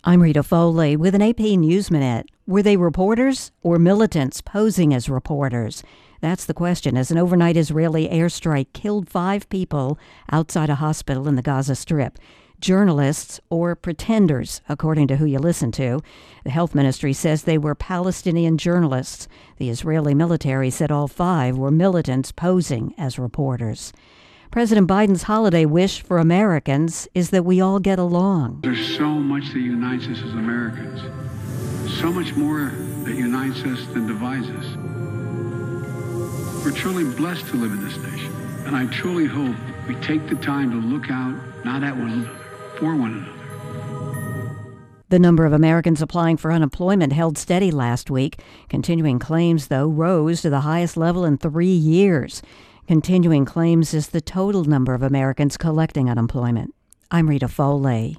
I'm Rita Foley with an AP News Minute. Were they reporters or militants posing as reporters? That's the question as an overnight Israeli airstrike killed 5 people outside a hospital in the Gaza Strip. Journalists or pretenders, according to who you listen to. The health ministry says they were Palestinian journalists. The Israeli military said all 5 were militants posing as reporters. President Biden's holiday wish for Americans is that we all get along. There's so much that unites us as Americans. So much more that unites us than divides us. We're truly blessed to live in this nation. And I truly hope we take the time to look out, not at one another, for one another. The number of Americans applying for unemployment held steady last week. Continuing claims, though, rose to the highest level in 3 years. Continuing claims is the total number of Americans collecting unemployment. I'm Rita Foley.